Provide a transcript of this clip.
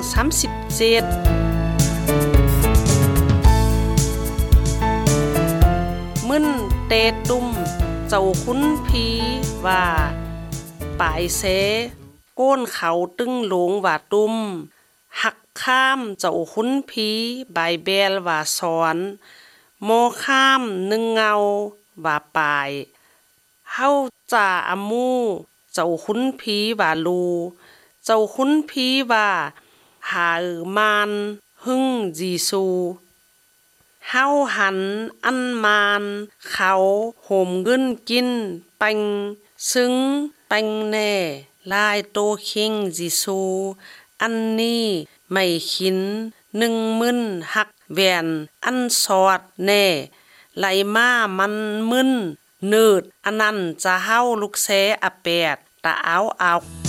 มึนเตตุมเจ้าคุ้นผีว่าปายเสโก้นเขาตึงหลงว่าตุมหักข้ามเจ้าคุ้นผีบายแบลว่าสอนโมข้ามนึ่งเงาว่าปายเฮาจ่าอมูเจ้าคุ้นผีว่าลูเจ้าคุ้นผีว่าหามานหึ่งจีซูเฮาหันอันมานเขาโหมเงินกินปังซึ้งปังแน่ลายโตคิงจีซูอันนี้ไม่ขิน10,000หักแหวนอันสอดแน่ไหลมามันมึนเนิดอันนั้นจะเฮาลูกแสอแปดตะเอา